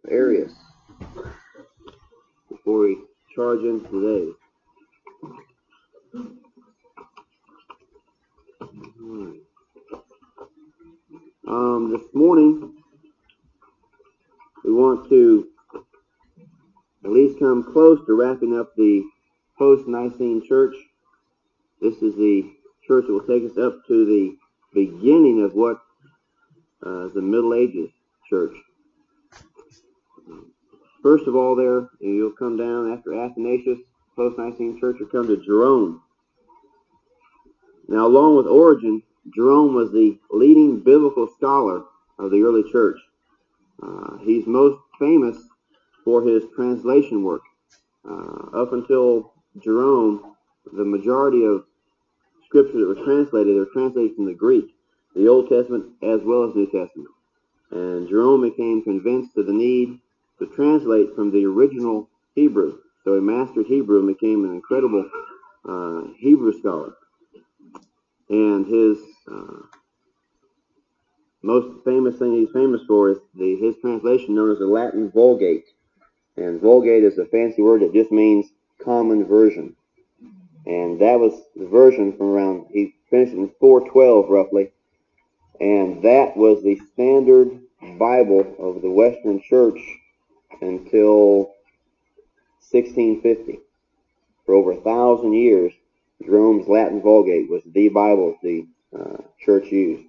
Arius before we charge in today. This morning we want to at least come close to wrapping up the post-Nicene church. This is the church that will take us up to the beginning of what is the Middle Ages church. First of all, there you'll come down after Athanasius, post-Nicene church, you'll come to Jerome. Now, along with Origen, Jerome was the leading biblical scholar of the early church. He's most famous for his translation work. Up until Jerome, the majority of scriptures that were translated, they were translated from the Greek, the Old Testament as well as New Testament. And Jerome became convinced of the need to translate from the original Hebrew. So he mastered Hebrew and became an incredible Hebrew scholar. And his most famous thing he's famous for is his translation known as the Latin Vulgate. And Vulgate is a fancy word that just means common version. And that was the version from around, he finished in 412 roughly. And that was the standard Bible of the Western Church until 1650. For over 1,000 years, Jerome's Latin Vulgate was the Bible the church used.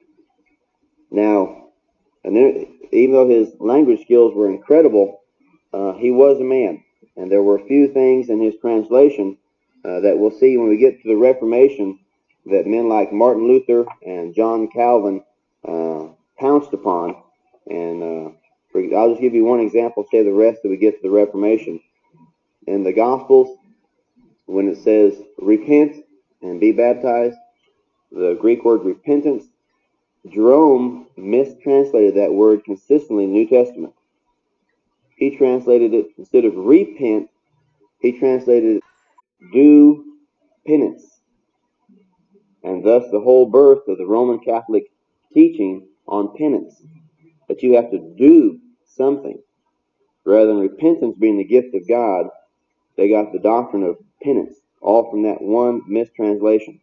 Now, even though his language skills were incredible, he was a man. And there were a few things in his translation that we'll see when we get to the Reformation that men like Martin Luther and John Calvin pounced upon. And I'll just give you one example, say the rest till we get to the Reformation. In the Gospels, when it says repent and be baptized, the Greek word repentance, Jerome mistranslated that word consistently in the New Testament. He translated it, instead of repent, he translated it do penance. And thus the whole birth of the Roman Catholic teaching on penance, that you have to do something. Rather than repentance being the gift of God, they got the doctrine of penance, all from that one mistranslation.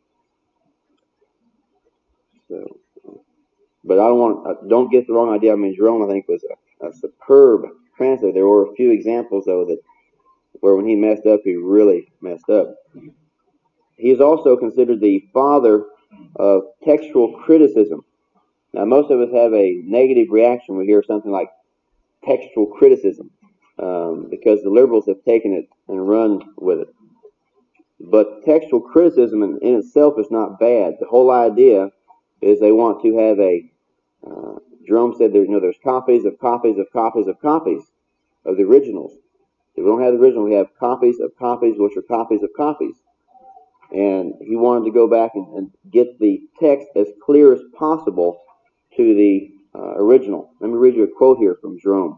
So, but don't get the wrong idea. I mean, Jerome, I think, was a superb translator. There were a few examples, though, where when he messed up, he really messed up. He is also considered the father of textual criticism. Now, most of us have a negative reaction when we hear something like textual criticism, because the liberals have taken it and run with it. But textual criticism in itself is not bad. The whole idea is they want to have Jerome said there's copies of copies of copies of copies of the originals. If we don't have the original, we have copies of copies, which are copies of copies. And he wanted to go back and get the text as clear as possible to the original. Let me read you a quote here from Jerome.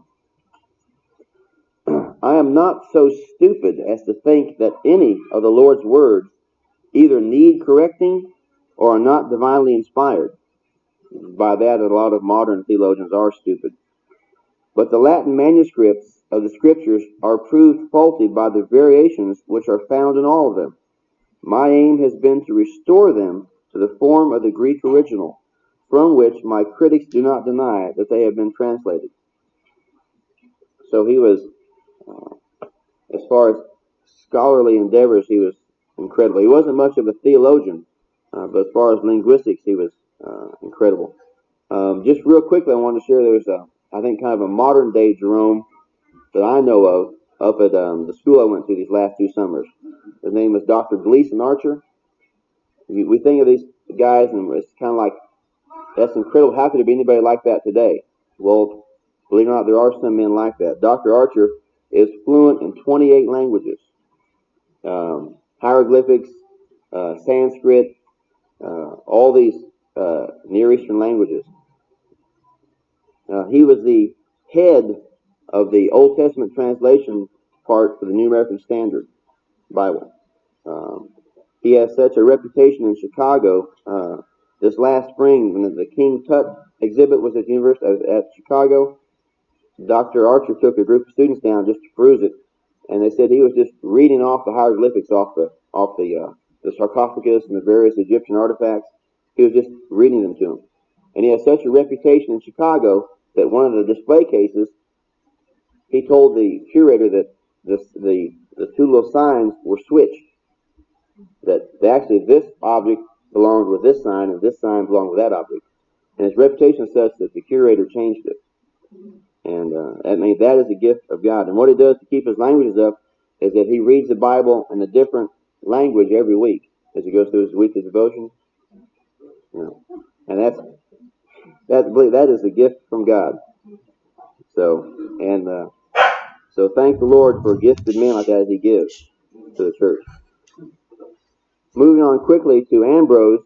I am not so stupid as to think that any of the Lord's words either need correcting or are not divinely inspired. By that, a lot of modern theologians are stupid. But the Latin manuscripts of the Scriptures are proved faulty by the variations which are found in all of them. My aim has been to restore them to the form of the Greek original, from which my critics do not deny that they have been translated. So he was, as far as scholarly endeavors, he was incredible. He wasn't much of a theologian, but as far as linguistics, he was incredible. Just real quickly, I wanted to share there's I think kind of a modern day Jerome that I know of up at the school I went to these last 2 summers. His name is Dr. Gleason Archer. We think of these guys and it's kind of like, that's incredible. How could there be anybody like that today? Well, believe it or not, there are some men like that. Dr. Archer is fluent in 28 languages. Hieroglyphics, Sanskrit, all these Near Eastern languages. He was the head of the Old Testament translation part for the New American Standard Bible. He has such a reputation in Chicago. This last spring, when the King Tut exhibit was at University at Chicago, Dr. Archer took a group of students down just to peruse it, and they said he was just reading off the hieroglyphics off the sarcophagus and the various Egyptian artifacts. He was just reading them to them. And he has such a reputation in Chicago that one of the display cases, he told the curator that the two little signs were switched. That actually this object belonged with this sign and this sign belonged with that object. And his reputation is such that the curator changed it. And I mean, that is a gift of God. And what he does to keep his languages up is that he reads the Bible in a different language every week as he goes through his weekly devotion. You know, and that is a gift from God. So thank the Lord for gifted men like that as he gives to the church. Moving on quickly to Ambrose,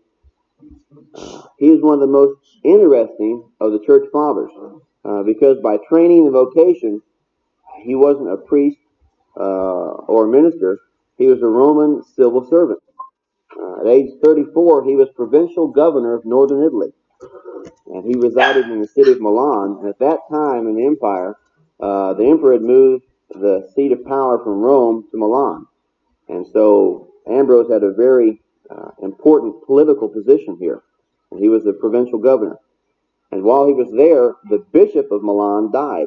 he is one of the most interesting of the church fathers because by training and vocation, he wasn't a priest or a minister. He was a Roman civil servant. At age 34, he was provincial governor of northern Italy, and he resided in the city of Milan. And at that time in the empire, the emperor had moved the seat of power from Rome to Milan. And so Ambrose had a very important political position here. And he was the provincial governor. And while he was there, the bishop of Milan died.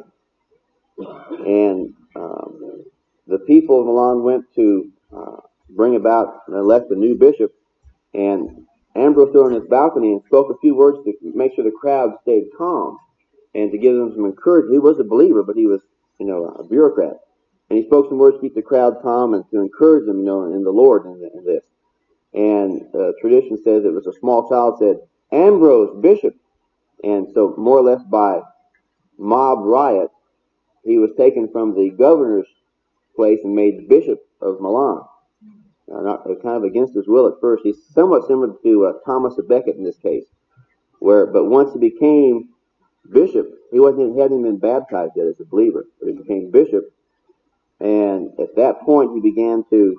And the people of Milan went to bring about and elect a new bishop. And Ambrose stood on his balcony and spoke a few words to make sure the crowd stayed calm and to give them some encouragement. He was a believer, but he was, a bureaucrat. And he spoke some words to keep the crowd calm and to encourage them, in the Lord in this. And tradition says it was a small child said, "Ambrose, bishop." And so more or less by mob riot, he was taken from the governor's place and made bishop of Milan. Not kind of against his will at first. He's somewhat similar to Thomas of Becket in this case, but once he became bishop, he hadn't been baptized yet as a believer, but he became bishop, and at that point he began to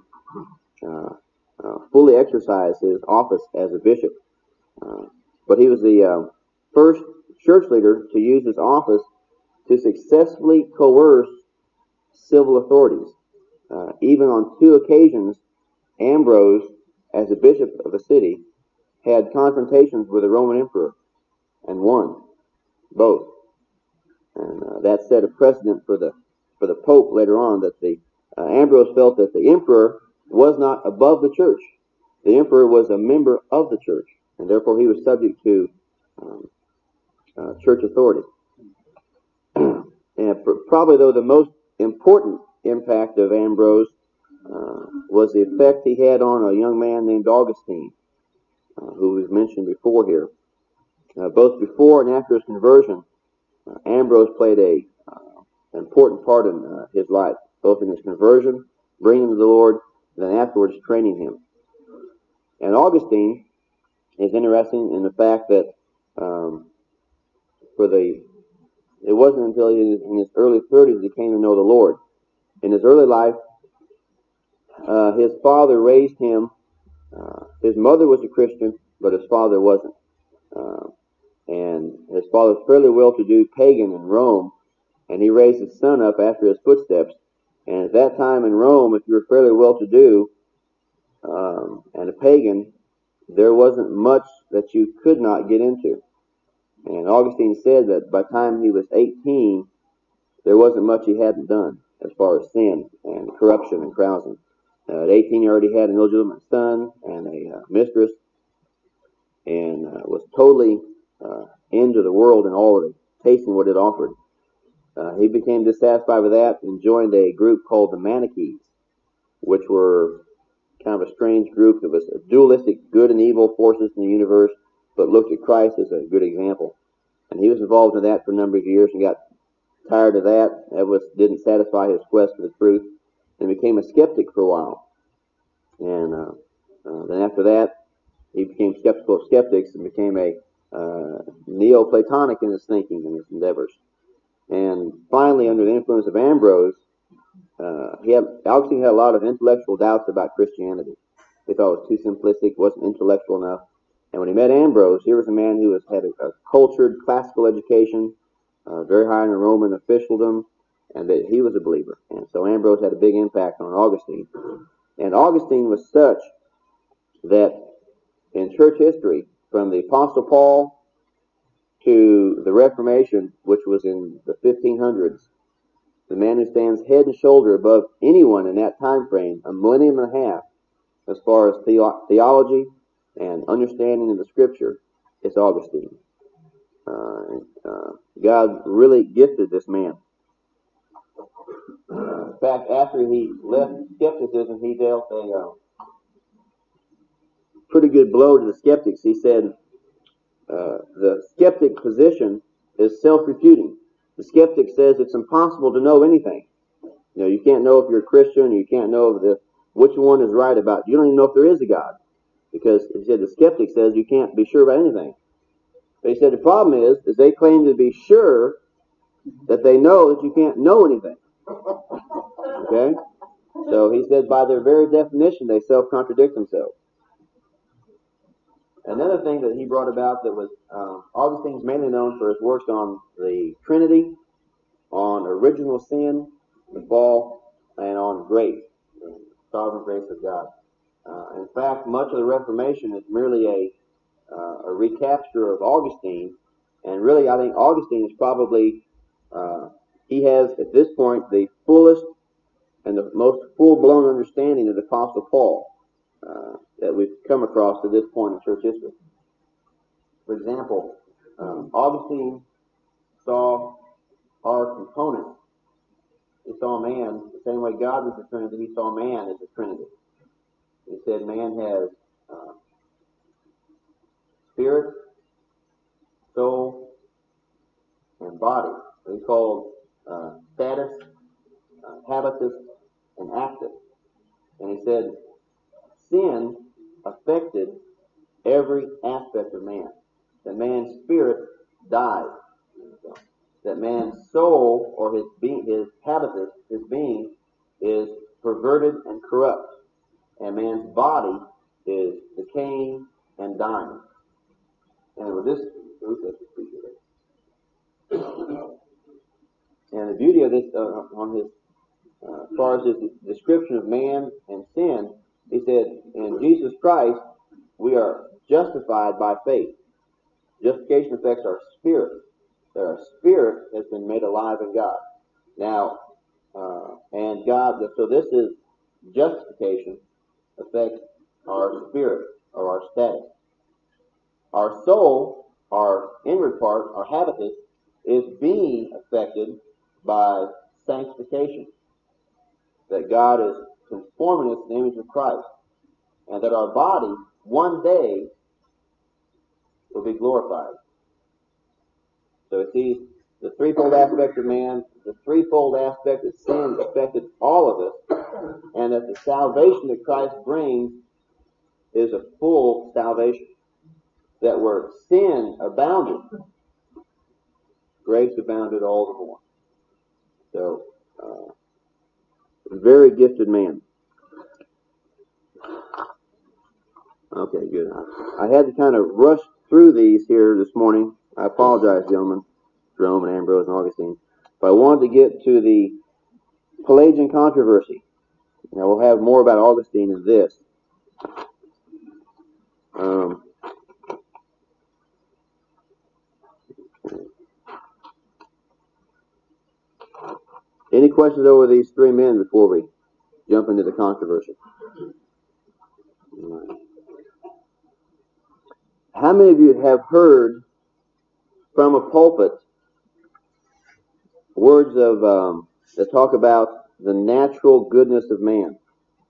fully exercise his office as a bishop. But he was the first church leader to use his office to successfully coerce civil authorities. Even on 2 occasions, Ambrose, as a bishop of a city, had confrontations with the Roman emperor and won both. And that set a precedent for the Pope later on, that Ambrose felt that the emperor was not above the church. The emperor was a member of the church, and therefore he was subject to church authority. And probably, though, the most important impact of Ambrose was the effect he had on a young man named Augustine, who was mentioned before here. Both before and after his conversion, Ambrose played an important part in his life, both in his conversion, bringing him to the Lord, and then afterwards training him. And Augustine is interesting in the fact that it wasn't until in his early 30s he came to know the Lord. In his early life, his father raised him. His mother was a Christian, but his father wasn't. And his father was fairly well-to-do pagan in Rome, and he raised his son up after his footsteps. And at that time in Rome, if you were fairly well-to-do and a pagan, there wasn't much that you could not get into. And Augustine said that by the time he was 18, there wasn't much he hadn't done as far as sin and corruption and carousing. At 18, he already had an illegitimate son and a mistress, and was totally into the world and all of it, tasting what it offered. He became dissatisfied with that and joined a group called the Manichees, which were kind of a strange group. It was a dualistic good and evil forces in the universe, but looked at Christ as a good example. And he was involved in that for a number of years and got tired of that. That didn't satisfy his quest for the truth, and became a skeptic for a while. And then after that, he became skeptical of skeptics and became a Neoplatonic in his thinking and his endeavors. And finally, under the influence of Ambrose, Augustine had a lot of intellectual doubts about Christianity. He thought it was too simplistic, wasn't intellectual enough. And when he met Ambrose, here was a man who had a cultured classical education, very high in the Roman officialdom, and that he was a believer. And so Ambrose had a big impact on Augustine. And Augustine was such that in church history, from the Apostle Paul to the Reformation, which was in the 1500s, the man who stands head and shoulder above anyone in that time frame, a millennium and a half, as far as theology and understanding of the Scripture, is Augustine. God really gifted this man. In fact, after he left skepticism, he dealt a pretty good blow to the skeptics. He said the skeptic position is self-refuting. The skeptic says it's impossible to know anything. You know, you can't know if you're a Christian. You can't know which one is right about. You don't even know if there is a God, because he said the skeptic says you can't be sure about anything. But he said the problem is they claim to be sure that they know that you can't know anything. Okay? So he said by their very definition, they self-contradict themselves. Another thing that he brought about that was, Augustine's mainly known for his works on the Trinity, on original sin, the fall, and on grace, the sovereign grace of God. In fact, much of the Reformation is merely a recapture of Augustine, and really I think Augustine is probably, he has at this point the fullest and the most full-blown understanding of the Apostle Paul that we've come across to this point in church history. For example, Augustine saw our components. He saw man the same way God was the Trinity. He saw man as the Trinity. He said man has spirit, soul, and body. He called status, habitus, and actus. And he said sin affected every aspect of man. That man's spirit died. That man's soul, or his being, his habitus, his being, is perverted and corrupt. And man's body is decaying and dying. And with this, and the beauty of this, on his, as far as his description of man and sin, he said, in Jesus Christ, we are justified by faith. Justification affects our spirit. That our spirit has been made alive in God. Now, and God, so this is justification affects our spirit or our status. Our soul, our inward part, our habitus, is being affected by sanctification. That God is conforming us to the image of Christ. And that our body, one day, will be glorified. So it sees the threefold aspect of man, the threefold aspect of sin affected all of us, and that the salvation that Christ brings is a full salvation. That where sin abounded, grace abounded all the more. So, very gifted man. Okay, good. I had to kind of rush through these here this morning. I apologize, gentlemen, Jerome and Ambrose and Augustine. But I wanted to get to the Pelagian controversy. Now, we'll have more about Augustine in this. Any questions over these three men before we jump into the controversy? How many of you have heard from a pulpit words of that talk about the natural goodness of man,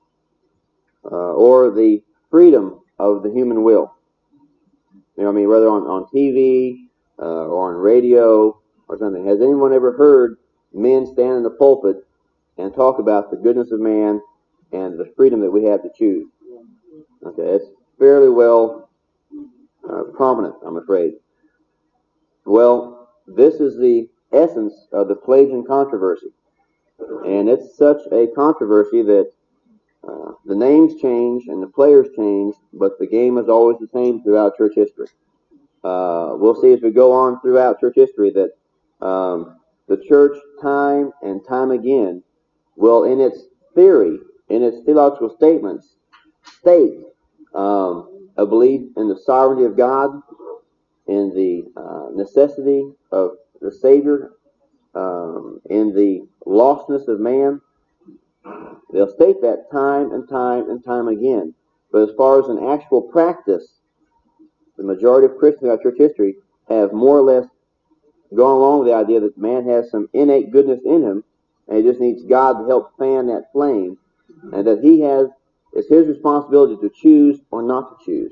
or the freedom of the human will? You know, I mean, whether on TV or on radio or something. Has anyone ever heard men stand in the pulpit and talk about the goodness of man and the freedom that we have to choose? Okay, it's fairly well prominent, I'm afraid. Well, this is the essence of the Pelagian controversy. And it's such a controversy that the names change and the players change, but the game is always the same throughout church history. We'll see as we go on throughout church history that The church, time and time again, will, in its theory, in its theological statements, state a belief in the sovereignty of God, in the necessity of the Savior, in the lostness of man. They'll state that time and time and time again. But as far as an actual practice, the majority of Christians throughout church history have more or less gone along with the idea that man has some innate goodness in him, and he just needs God to help fan that flame, and that it's his responsibility to choose or not to choose.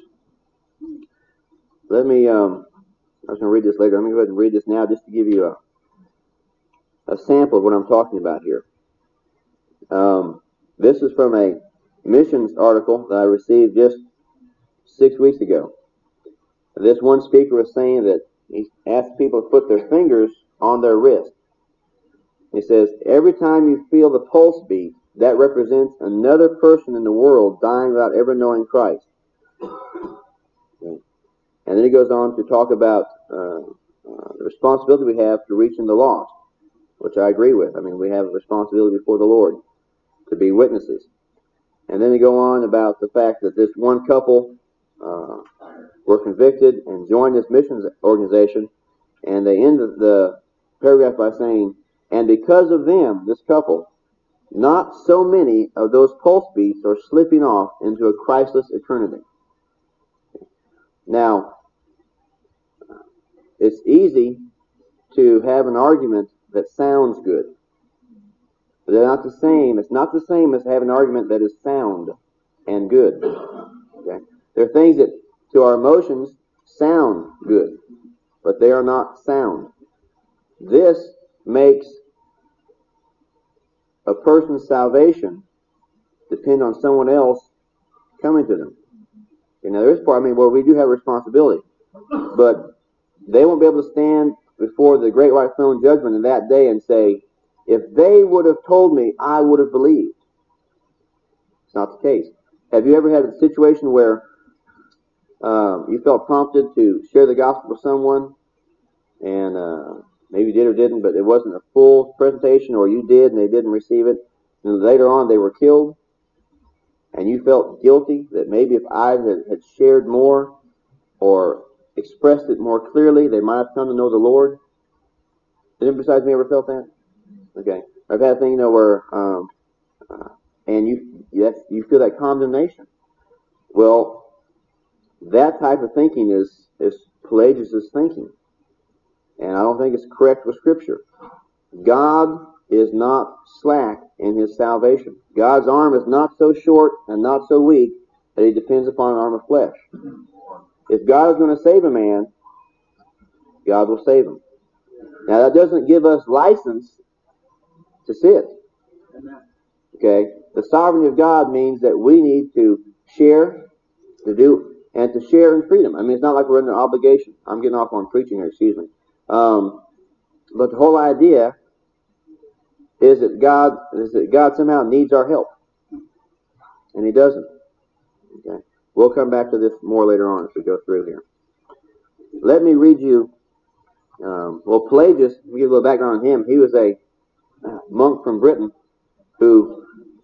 I was going to read this later. Let me go ahead and read this now just to give you a sample of what I'm talking about here. This is from a missions article that I received just 6 weeks ago. This one speaker was saying that he asked people to put their fingers on their wrist. He says, every time you feel the pulse beat, that represents another person in the world dying without ever knowing Christ. Okay. And then he goes on to talk about the responsibility we have to reaching the lost, which I agree with. I mean, we have a responsibility before the Lord to be witnesses. And then they go on about the fact that this one couple were convicted and joined this missions organization, and they end the paragraph by saying, and because of them, this couple, not so many of those pulse beats are slipping off into a Christless eternity. Now, it's easy to have an argument that sounds good, but they're not the same. It's not the same as having an argument that is sound and good. Okay? There are things that to our emotions sound good, but they are not sound. This makes a person's salvation depend on someone else coming to them. Now, there is part, where we do have a responsibility, but they won't be able to stand before the great white throne judgment in that day and say, if they would have told me, I would have believed. It's not the case. Have you ever had a situation where you felt prompted to share the gospel with someone, and maybe you did or didn't, but it wasn't a full presentation, or you did and they didn't receive it, and later on they were killed, and you felt guilty that maybe if I had shared more or expressed it more clearly, they might have come to know the Lord? Did anybody besides me ever felt that? Okay. I've had a thing, where and you feel that condemnation. Well, that type of thinking is Pelagius' thinking, and I don't think it's correct with Scripture. God is not slack in his salvation. God's arm is not so short and not so weak that he depends upon an arm of flesh. If God is going to save a man, God will save him. Now, that doesn't give us license to sit. Okay? The sovereignty of God means that we need to share, and to share in freedom. It's not like we're under obligation. I'm getting off on preaching here, excuse me. But the whole idea is that God somehow needs our help, and he doesn't. Okay? We'll come back to this more later on as we go through here. Let me read you. Pelagius, to give a little background on him, he was a monk from Britain who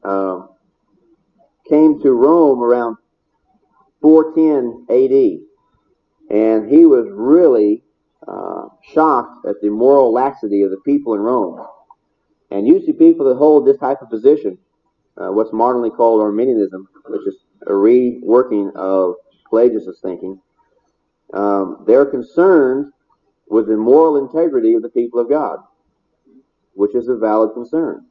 came to Rome around 410 A.D., and he was really shocked at the moral laxity of the people in Rome. And usually people that hold this type of position, what's modernly called Arminianism, which is a reworking of Pelagius' thinking, they're concerned with the moral integrity of the people of God, which is a valid concern.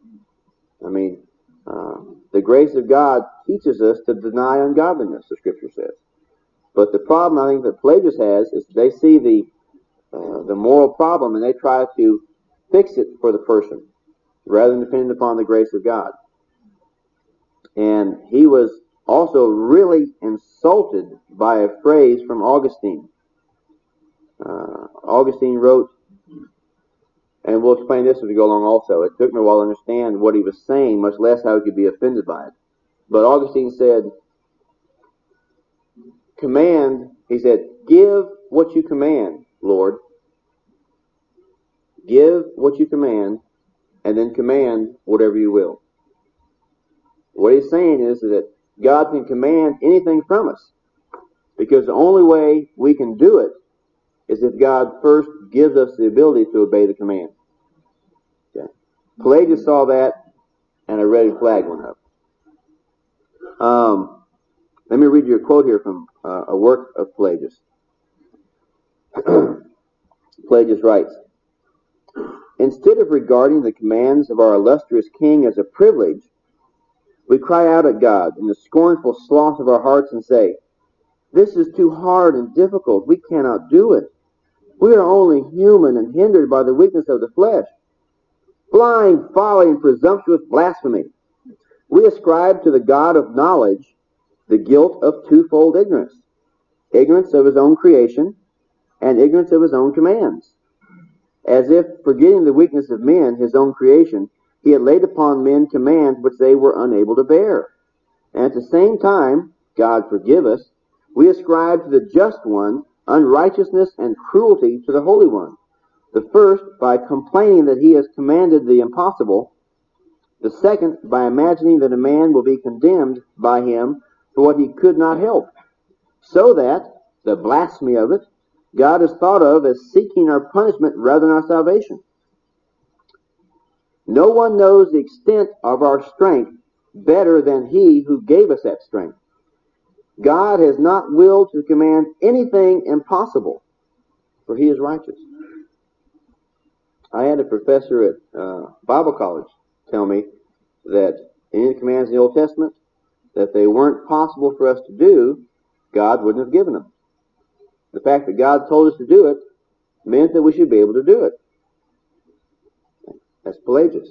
The grace of God teaches us to deny ungodliness, the Scripture says. But the problem I think that Pelagius has is they see the moral problem and they try to fix it for the person rather than depending upon the grace of God. And he was also really insulted by a phrase from Augustine. Augustine wrote, and we'll explain this as we go along also. It took me a while to understand what he was saying, much less how he could be offended by it. But Augustine said, give what you command, Lord. give what you command, and then command whatever you will. What he's saying is that God can command anything from us, because the only way we can do it is if God first gives us the ability to obey the command. Okay. Pelagius saw that, and a red flag went up. Let me read you a quote here from a work of Pelagius. Pelagius writes, "Instead of regarding the commands of our illustrious king as a privilege, we cry out at God in the scornful sloth of our hearts and say, 'This is too hard and difficult. We cannot do it. We are only human and hindered by the weakness of the flesh. Blind folly and presumptuous blasphemy. We ascribe to the God of knowledge the guilt of twofold ignorance, ignorance of his own creation and ignorance of his own commands, as if, forgetting the weakness of men, his own creation, he had laid upon men commands which they were unable to bear. And at the same time, God forgive us, we ascribe to the Just One unrighteousness and cruelty to the Holy One. The first, by complaining that he has commanded the impossible. The second, by imagining that a man will be condemned by him for what he could not help. So that, the blasphemy of it, God is thought of as seeking our punishment rather than our salvation. No one knows the extent of our strength better than he who gave us that strength. God has not willed to command anything impossible, for he is righteous." I had a professor at Bible college tell me that any commands in the Old Testament, that they weren't possible for us to do, God wouldn't have given them. The fact that God told us to do it meant that we should be able to do it. That's Pelagius.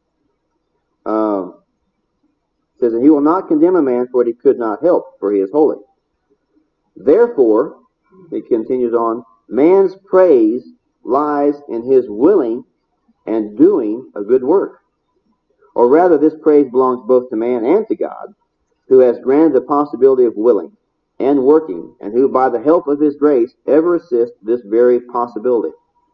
Says that he will not condemn a man for what he could not help, for he is holy. Therefore, he continues on, man's praise lies in his willing and doing a good work. Or rather, this praise belongs both to man and to God, who has granted the possibility of willing and working, and who, by the help of his grace, ever assists this very possibility.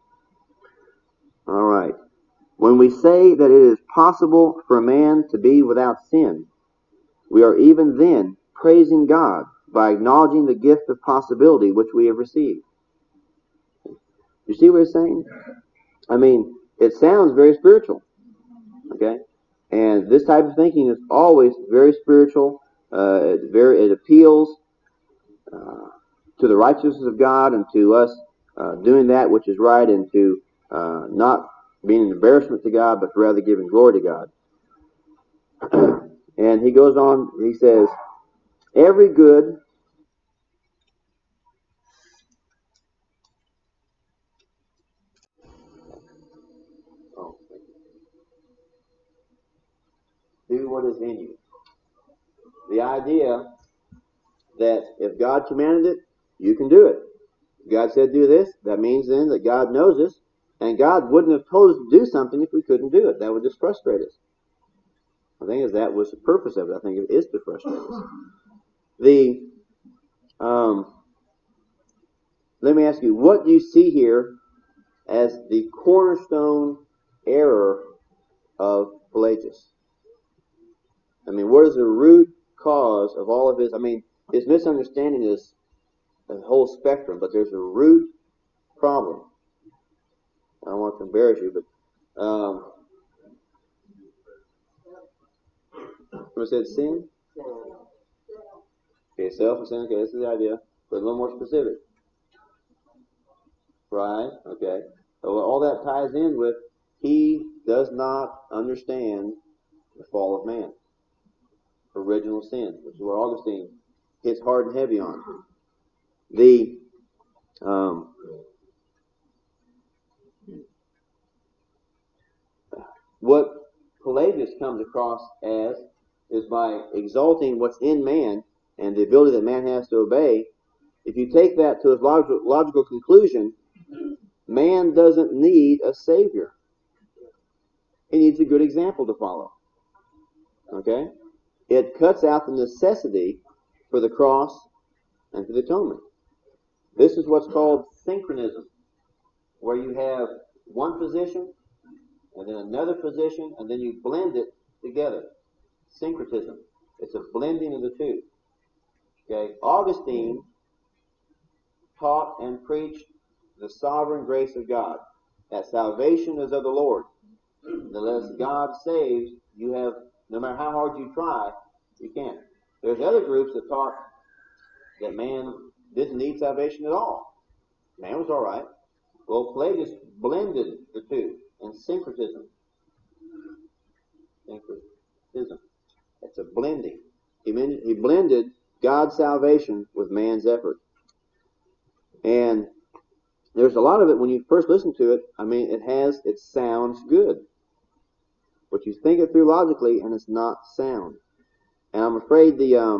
All right. When we say that it is possible for a man to be without sin, we are even then praising God by acknowledging the gift of possibility which we have received. You see what he's saying? I mean, it sounds very spiritual, okay? And this type of thinking is always very spiritual. It appeals to the righteousness of God and to us doing that which is right, and to not being an embarrassment to God, but rather giving glory to God. And he goes on, he says, every good do what is in you. The idea that if God commanded it, you can do it. If God said do this, that means then that God knows us, and God wouldn't have told us to do something if we couldn't do it. That would just frustrate us. I think that was the purpose of it. I think it is to frustrate us. Let me ask you, what do you see here as the cornerstone error of Pelagius? I mean, what is the root cause of all of his? I mean, his misunderstanding is a whole spectrum, but there's a root problem. I don't want to embarrass you, but what said sin? Okay, self and sin. Okay, this is the idea, but a little more specific. Right? Okay. So all that ties in with he does not understand the fall of man, original sin, which is what Augustine hits hard and heavy on. What Pelagius comes across as is by exalting what's in man and the ability that man has to obey. If you take that to its logical conclusion, man doesn't need a savior. He needs a good example to follow. Okay? It cuts out the necessity for the cross and for the atonement. This is what's called synchronism, where you have one position, and then another position, and then you blend it together. Syncretism. It's a blending of the two. Okay? Augustine taught and preached the sovereign grace of God. That salvation is of the Lord. Unless God saves, you have, no matter how hard you try, you can't. There's other groups that taught that man didn't need salvation at all. Man was all right. Well, Pelagius blended the two in syncretism. Syncretism. It's a blending. He blended God's salvation with man's effort. And there's a lot of it, when you first listen to it, I mean, it sounds good. But you think it through logically, and it's not sound. And I'm afraid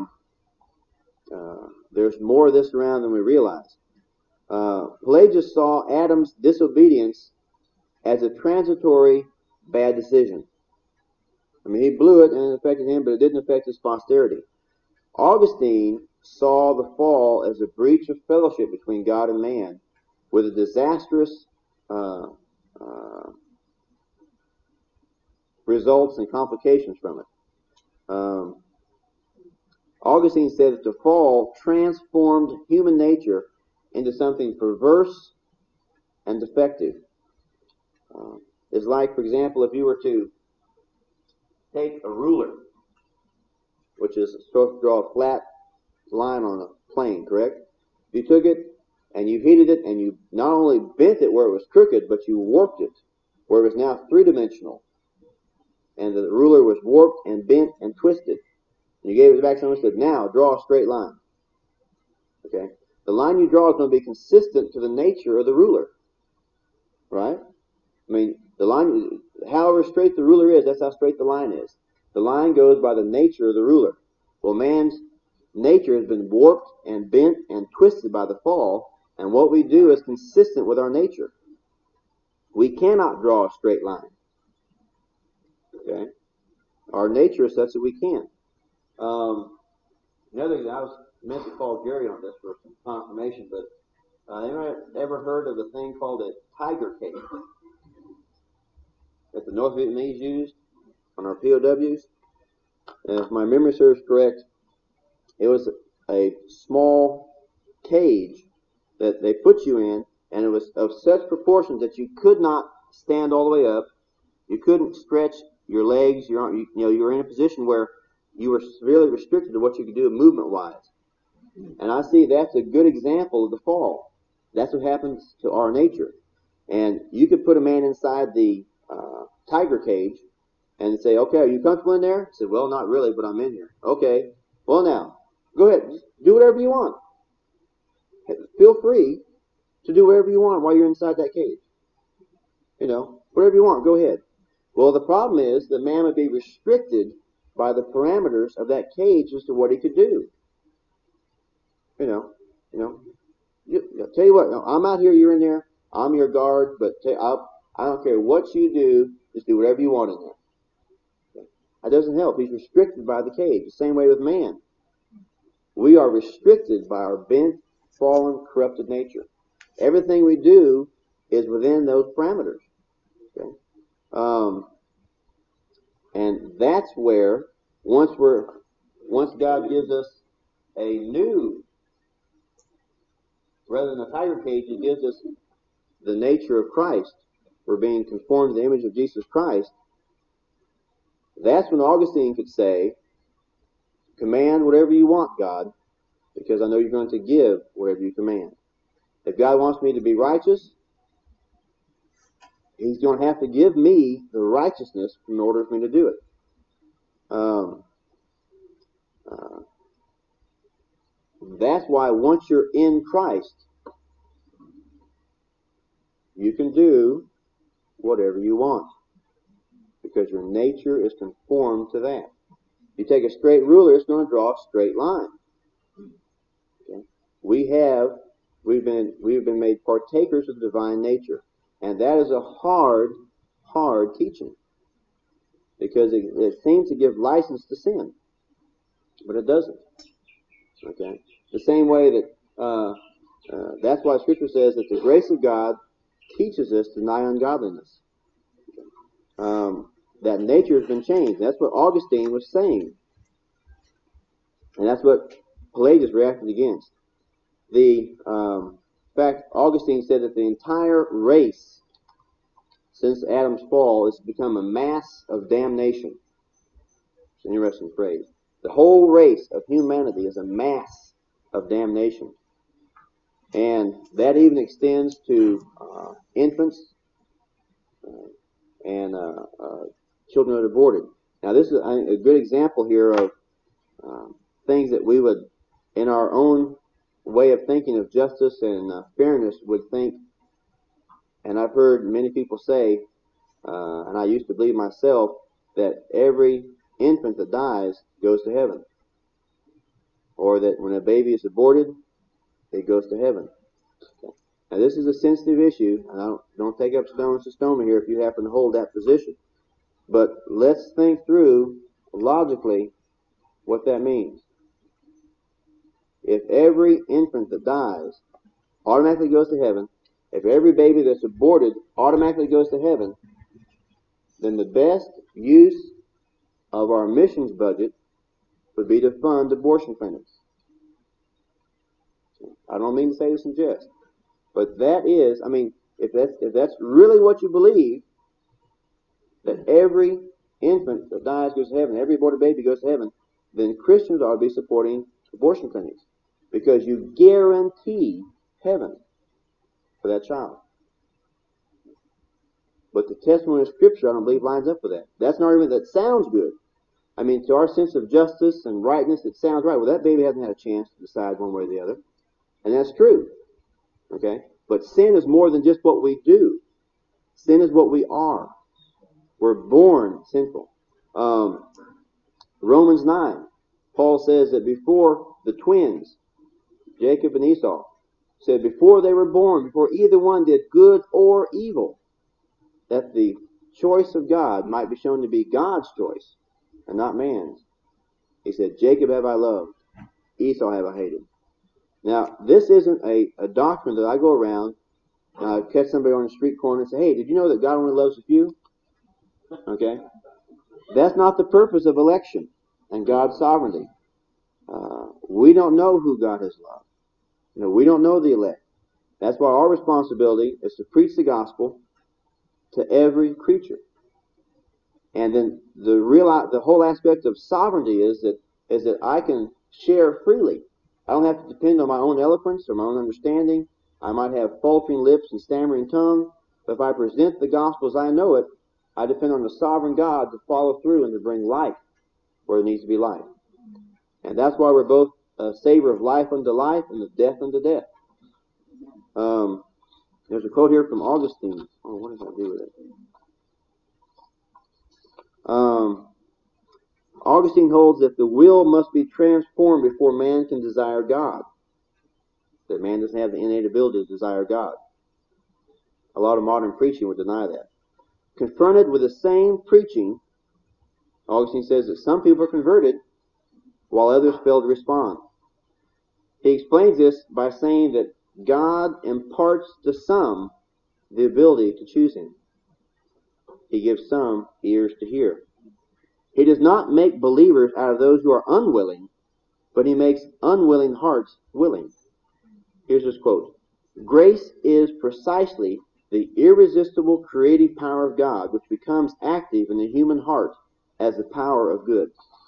there's more of this around than we realize. Pelagius saw Adam's disobedience as a transitory bad decision. I mean, he blew it and it affected him, but it didn't affect his posterity. Augustine saw the fall as a breach of fellowship between God and man, with a disastrous results and complications from it. Augustine said that the fall transformed human nature into something perverse and defective. It's like, for example, if you were to take a ruler, which is supposed to draw a flat line on a plane, correct? You took it and you heated it and you not only bent it where it was crooked, but you warped it where it was now three-dimensional. And the ruler was warped and bent and twisted. And you gave it back to someone and said, now draw a straight line. Okay? The line you draw is going to be consistent to the nature of the ruler. Right? I mean, the line, however straight the ruler is, that's how straight the line is. The line goes by the nature of the ruler. Well, man's nature has been warped and bent and twisted by the fall, and what we do is consistent with our nature. We cannot draw a straight line. Okay? Our nature is such that we can't. Another thing, I was meant to call Jerry on this for some confirmation, but anyone ever heard of a thing called a tiger cage that the North Vietnamese used on our POWs? And if my memory serves correct, it was a small cage that they put you in, and it was of such proportions that you could not stand all the way up. You couldn't stretch your legs. You were in a position where you were severely restricted to what you could do movement-wise. And I see that's a good example of the fall. That's what happens to our nature. And you could put a man inside the tiger cage and say, okay, are you comfortable in there? I said, well, not really, but I'm in here. Okay, well now, go ahead, do whatever you want. Feel free to do whatever you want while you're inside that cage. Whatever you want, go ahead. Well, the problem is that man would be restricted by the parameters of that cage as to what he could do. Tell you what, I'm out here, you're in there, I'm your guard, but I don't care what you do, just do whatever you want in there. That doesn't help. He's restricted by the cage. The same way with man. We are restricted by our bent, fallen, corrupted nature. Everything we do is within those parameters. Okay? And that's where, once God gives us a new, rather than a tiger cage, He gives us the nature of Christ. We're being conformed to the image of Jesus Christ. That's when Augustine could say, command whatever you want, God, because I know you're going to give whatever you command. If God wants me to be righteous, He's going to have to give me the righteousness in order for me to do it. That's why once you're in Christ, you can do whatever you want, because your nature is conformed to that. You take a straight ruler, it's going to draw a straight line. Okay? We've been made partakers of the divine nature, and that is a hard teaching, because it seems to give license to sin, but it doesn't. Okay, the same way that that's why Scripture says that the grace of God teaches us to deny ungodliness. That nature has been changed. That's what Augustine was saying. And that's what Pelagius reacted against. In fact, Augustine said that the entire race since Adam's fall has become a mass of damnation. It's an interesting phrase. The whole race of humanity is a mass of damnation. And that even extends to infants and children that are aborted. Now, this is a good example here of things that we would, in our own way of thinking of justice and fairness, would think. And I've heard many people say, and I used to believe myself, that every infant that dies goes to heaven. Or that when a baby is aborted, it goes to heaven. Okay. Now, this is a sensitive issue, and I don't take up stones to stone me here if you happen to hold that position. But let's think through, logically, what that means. If every infant that dies automatically goes to heaven, if every baby that's aborted automatically goes to heaven, then the best use of our missions budget would be to fund abortion clinics. I don't mean to say this in jest, but that is, if that's really what you believe, that every infant that dies goes to heaven, every aborted baby goes to heaven, then Christians ought to be supporting abortion clinics, because you guarantee heaven for that child. But the testimony of Scripture, I don't believe, lines up with that. That's an argument that sounds good. I mean, to our sense of justice and rightness, it sounds right. Well, that baby hasn't had a chance to decide one way or the other. And that's true. Okay? But sin is more than just what we do. Sin is what we are. We're born sinful. Romans 9, Paul says that before the twins, Jacob and Esau, said before they were born, before either one did good or evil, that the choice of God might be shown to be God's choice and not man's. He said, Jacob have I loved, Esau have I hated. Now, this isn't a doctrine that I go around and catch somebody on the street corner and say, hey, did you know that God only loves a few? Okay? That's not the purpose of election and God's sovereignty. We don't know who God has loved. We don't know the elect. That's why our responsibility is to preach the gospel to every creature. And then the whole aspect of sovereignty is that I can share freely. I don't have to depend on my own eloquence or my own understanding. I might have faltering lips and stammering tongue, but if I present the gospel as I know it, I depend on the sovereign God to follow through and to bring life where there needs to be life. And that's why we're both a savor of life unto life and of death unto death. There's a quote here from Augustine. Oh, what does that do with it? Augustine holds that the will must be transformed before man can desire God. That man doesn't have the innate ability to desire God. A lot of modern preaching would deny that. Confronted with the same preaching, Augustine says that some people are converted while others fail to respond. He explains this by saying that God imparts to some the ability to choose him. He gives some ears to hear. He does not make believers out of those who are unwilling, but he makes unwilling hearts willing. Here's his quote. Grace is precisely the irresistible creative power of God, which becomes active in the human heart as the power of good.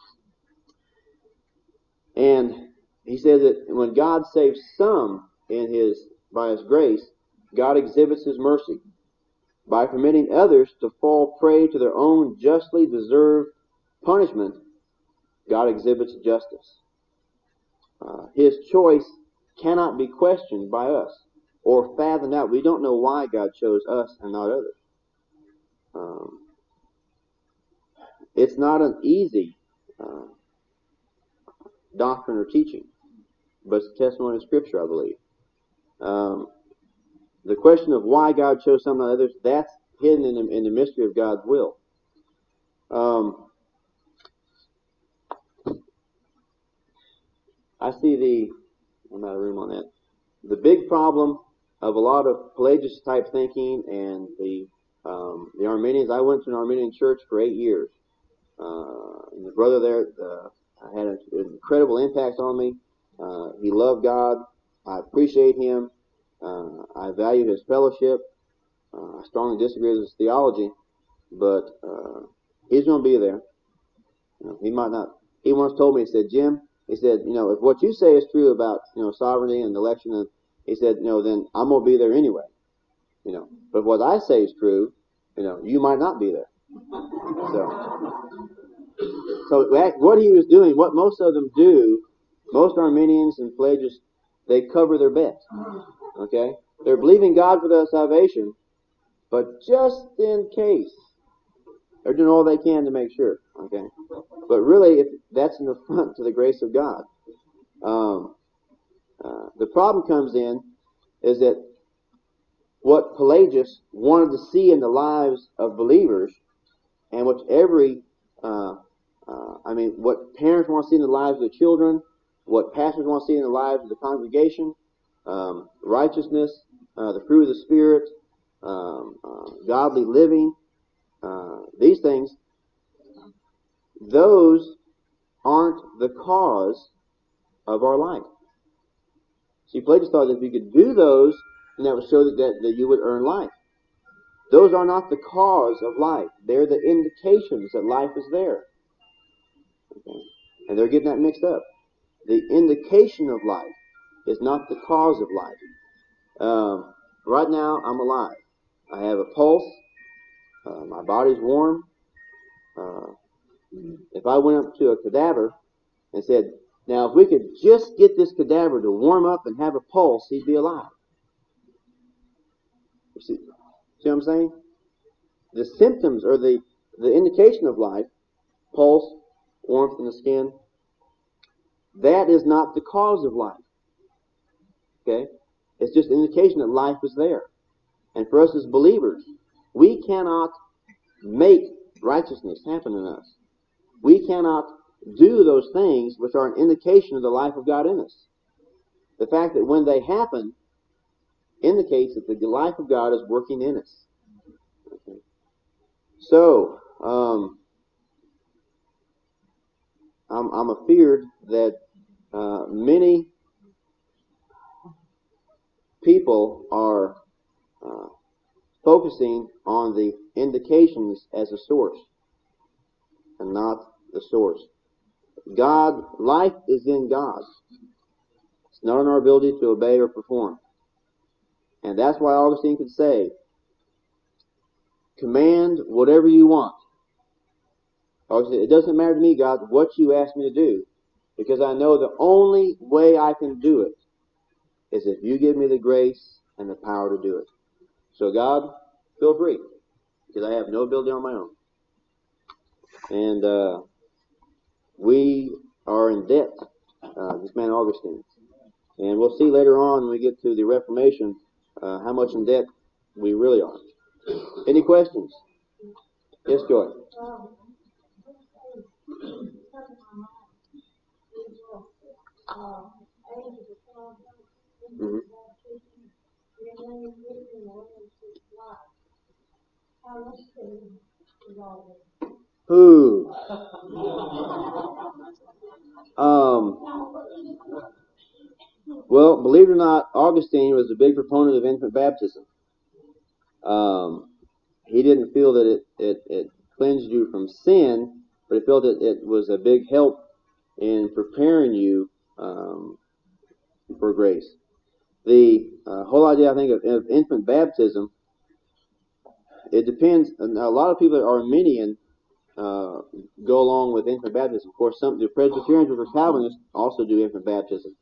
And he says that when God saves some by his grace, God exhibits his mercy. By permitting others to fall prey to their own justly deserved punishment, God exhibits justice. His choice cannot be questioned by us or fathomed out. We don't know why God chose us and not others. It's not an easy doctrine or teaching, but it's a testimony of Scripture, I believe. The question of why God chose some and others, that's hidden in the mystery of God's will. I see I'm out of room on that. The big problem of a lot of Pelagius type thinking and the Arminians. I went to an Arminian church for 8 years. And the brother there had an incredible impact on me. He loved God. I appreciate him. I value his fellowship. I strongly disagree with his theology, but he's going to be there. He might not. He once told me, he said, Jim, he said, if what you say is true about, sovereignty and election, and he said, then I'm going to be there anyway. But if what I say is true, you might not be there. So what he was doing, what most of them do, most Arminians and Pelagians, they cover their bets. Okay? They're believing God for their salvation, but just in case, they're doing all they can to make sure. Okay? But really, that's an affront to the grace of God. The problem comes in is that what Pelagius wanted to see in the lives of believers, and what what parents want to see in the lives of their children, what pastors want to see in the lives of the congregation, righteousness, the fruit of the Spirit, godly living, these things, those aren't the cause of our life. See, Pelagius thought that if you could do those, then that would show that you would earn life. Those are not the cause of life. They're the indications that life is there. Okay? And they're getting that mixed up. The indication of life is not the cause of life. Right now, I'm alive. I have a pulse. My body's warm. If I went up to a cadaver and said, now if we could just get this cadaver to warm up and have a pulse, he'd be alive. See what I'm saying? The symptoms or the indication of life, pulse, warmth in the skin, that is not the cause of life. Okay? It's just an indication that life is there. And for us as believers, we cannot make righteousness happen in us. We cannot do those things which are an indication of the life of God in us. The fact that when they happen indicates that the life of God is working in us. Okay. So, I'm afeared that many people are focusing on the indications as a source and not the source. Life is in God. It's not in our ability to obey or perform. And that's why Augustine could say, command whatever you want. Augustine, it doesn't matter to me, God, what you ask me to do, because I know the only way I can do it is if you give me the grace and the power to do it. So God, feel free, because I have no ability on my own. And we are in debt, this man Augustine. And we'll see later on when we get to the Reformation how much in debt we really are. Any questions? Yes, Joy. Mm-hmm. Who? Well, believe it or not, Augustine was a big proponent of infant baptism. He didn't feel that it cleansed you from sin, but he felt that it was a big help in preparing you for grace. The whole idea, I think, of infant baptism, it depends. A lot of people that are Arminian go along with infant baptism. Of course, some the Presbyterians or Calvinists also do infant baptism.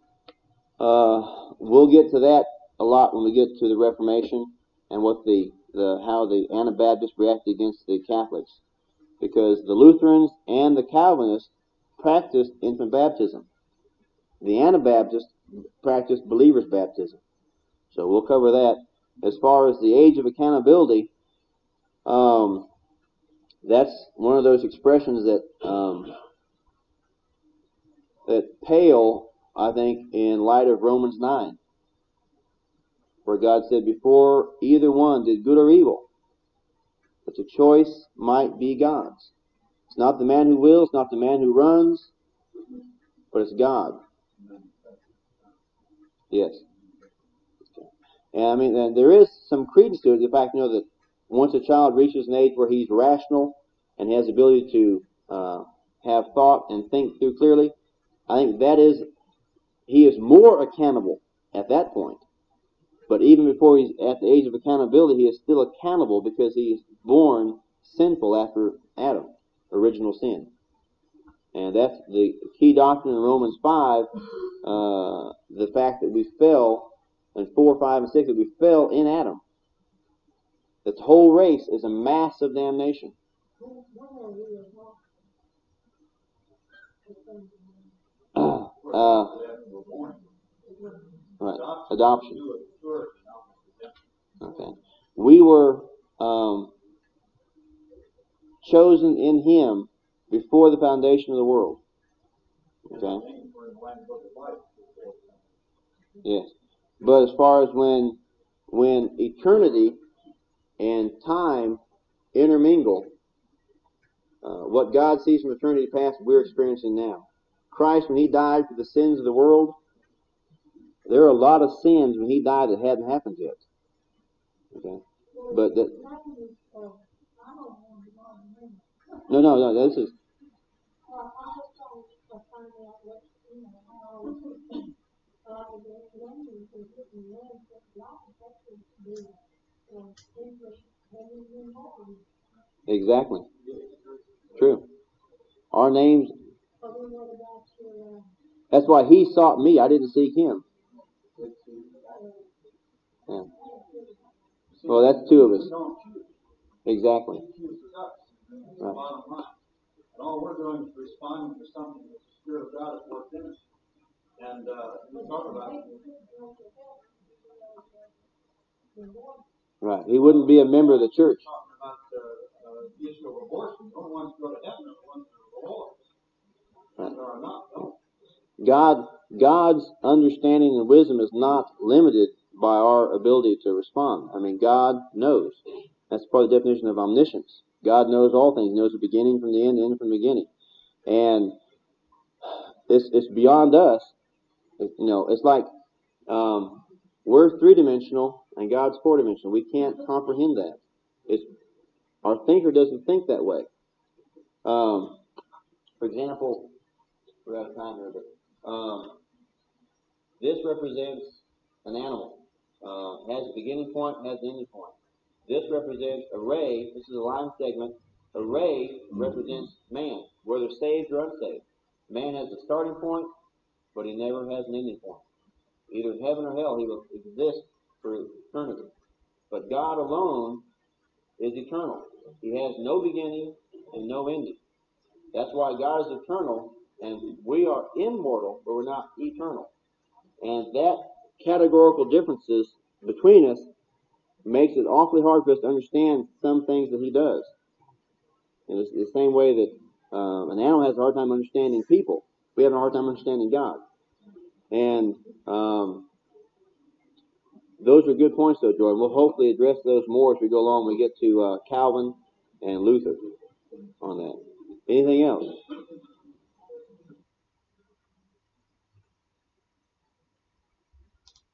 We'll get to that a lot when we get to the Reformation and what how the Anabaptists reacted against the Catholics, because the Lutherans and the Calvinists practiced infant baptism. The Anabaptists practiced believers' baptism. So we'll cover that. As far as the age of accountability, that's one of those expressions that pale, I think, in light of Romans 9. where God said, before either one did good or evil, that the choice might be God's. It's not the man who wills, not the man who runs, but it's God. Yes. And I mean, and there is some credence to it. The fact, that once a child reaches an age where he's rational and has the ability to have thought and think through clearly, I think he is more accountable at that point. But even before he's at the age of accountability, he is still accountable because he is born sinful after Adam, original sin. And that's the key doctrine in Romans 5, the fact that we fell, in 4, 5, and 6, that we fell in Adam. That the whole race is a mass of damnation. Right, adoption. Okay. We were chosen in Him before the foundation of the world. Okay. Yes. But as far as when eternity and time intermingle, what God sees from eternity past, we're experiencing now. Christ, when He died for the sins of the world, there are a lot of sins when He died that hadn't happened yet. Okay. But that. No. This is. Exactly. True. Our names. That's why He sought me. I didn't seek Him. Yeah. Well, that's two of us. Exactly. Right. And all we're doing is responding to something that the Spirit of God has worked in us. And we talk about it. Right. He wouldn't be a member of the church. Talking about the issue of abortion. The only ones who go to heaven are the ones who are the Lord. And there are not. No. God's understanding and wisdom is not limited by our ability to respond. I mean, God knows. That's part of the definition of omniscience. God knows all things. He knows the beginning from the end, the end from the beginning. And it's beyond us. It's like we're three-dimensional and God's four-dimensional. We can't comprehend that. Our thinker doesn't think that way. For example, we're out of time here, but this represents an animal. Has a beginning point, has an ending point. This represents a ray. This is a line segment. A ray represents man, whether saved or unsaved. Man has a starting point, but he never has an ending point. Either in heaven or hell, he will exist for eternity. But God alone is eternal. He has no beginning and no ending. That's why God is eternal, and we are immortal, but we're not eternal. And that categorical differences between us makes it awfully hard for us to understand some things that He does. And it's the same way that an animal has a hard time understanding people. We have a hard time understanding God. And those are good points, though, Jordan. We'll hopefully address those more as we go along. We get to Calvin and Luther on that. Anything else?